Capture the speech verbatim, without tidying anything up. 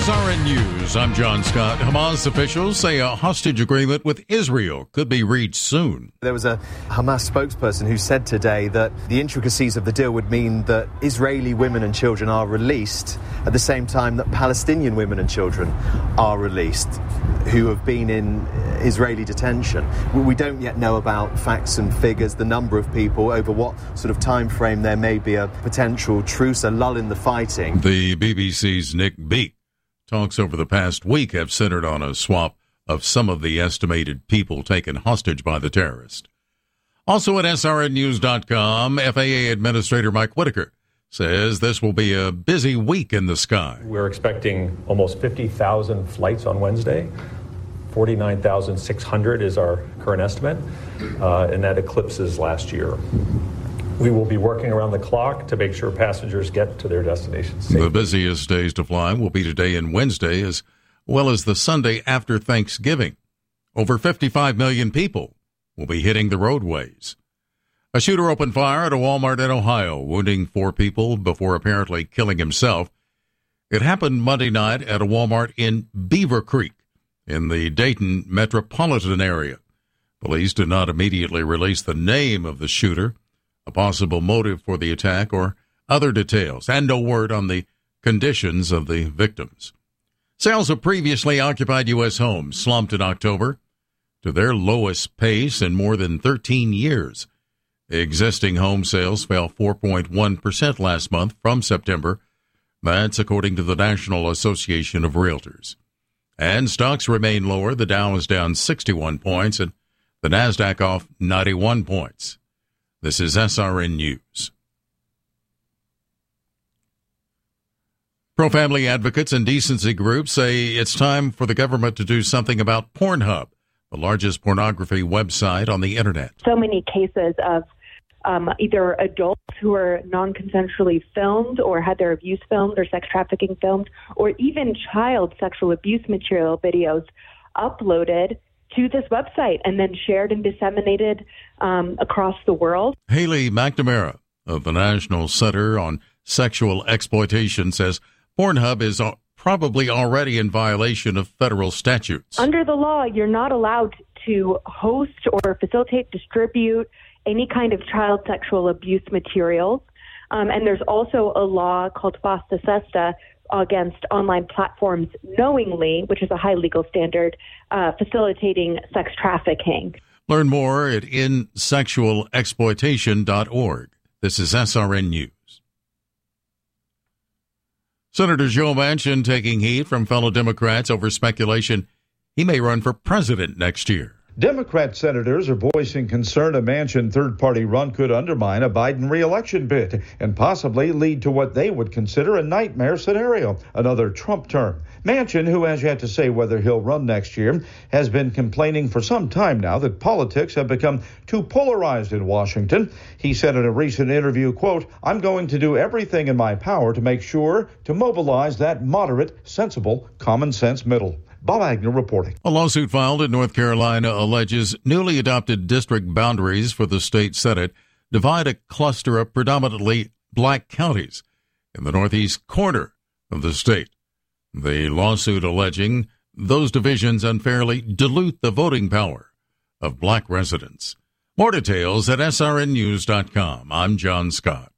S R N News, I'm John Scott. Hamas officials say a hostage agreement with Israel could be reached soon. There was a Hamas spokesperson who said today that the intricacies of the deal would mean that Israeli women and children are released at the same time that Palestinian women and children are released who have been in Israeli detention. We don't yet know about facts and figures, the number of people, over what sort of time frame there may be a potential truce, a lull in the fighting. The B B C's Nick Beake. Talks over the past week have centered on a swap of some of the estimated people taken hostage by the terrorist. Also at S R N news dot com, F A A Administrator Mike Whitaker says this will be a busy week in the sky. We're expecting almost fifty thousand flights on Wednesday. forty-nine thousand six hundred is our current estimate, uh, and that eclipses last year. We will be working around the clock to make sure passengers get to their destinations safely. The busiest days to fly will be today and Wednesday, as well as the Sunday after Thanksgiving. Over fifty-five million people will be hitting the roadways. A shooter opened fire at a Walmart in Ohio, wounding four people before apparently killing himself. It happened Monday night at a Walmart in Beaver Creek in the Dayton metropolitan area. Police did not immediately release the name of the shooter, a possible motive for the attack, or other details, and no word on the conditions of the victims. Sales of previously occupied U S homes slumped in October to their lowest pace in more than thirteen years. Existing home sales fell four point one percent last month from September. That's according to the National Association of Realtors. And stocks remain lower. The Dow is down sixty-one points and the NASDAQ off ninety-one points. This is S R N News. Pro-family advocates and decency groups say it's time for the government to do something about Pornhub, the largest pornography website on the internet. So many cases of um, either adults who are non-consensually filmed or had their abuse filmed or sex trafficking filmed, or even child sexual abuse material videos uploaded to this website and then shared and disseminated um, across the world. Haley McNamara of the National Center on Sexual Exploitation says Pornhub is probably already in violation of federal statutes. Under the law, you're not allowed to host or facilitate, distribute any kind of child sexual abuse materials. Um, and there's also a law called FOSTA SESTA against online platforms knowingly, which is a high legal standard, uh, facilitating sex trafficking. Learn more at in sexual exploitation dot org. This is S R N News. Senator Joe Manchin taking heat from fellow Democrats over speculation he may run for president next year. Democrat senators are voicing concern a Manchin third-party run could undermine a Biden re-election bid and possibly lead to what they would consider a nightmare scenario, another Trump term. Manchin, who has yet to say whether he'll run next year, has been complaining for some time now that politics have become too polarized in Washington. He said in a recent interview, quote, "I'm going to do everything in my power to make sure to mobilize that moderate, sensible, common sense middle." Bob Agnew reporting. A lawsuit filed in North Carolina alleges newly adopted district boundaries for the state Senate divide a cluster of predominantly black counties in the northeast corner of the state. The lawsuit alleging those divisions unfairly dilute the voting power of black residents. More details at S R N news dot com. I'm John Scott.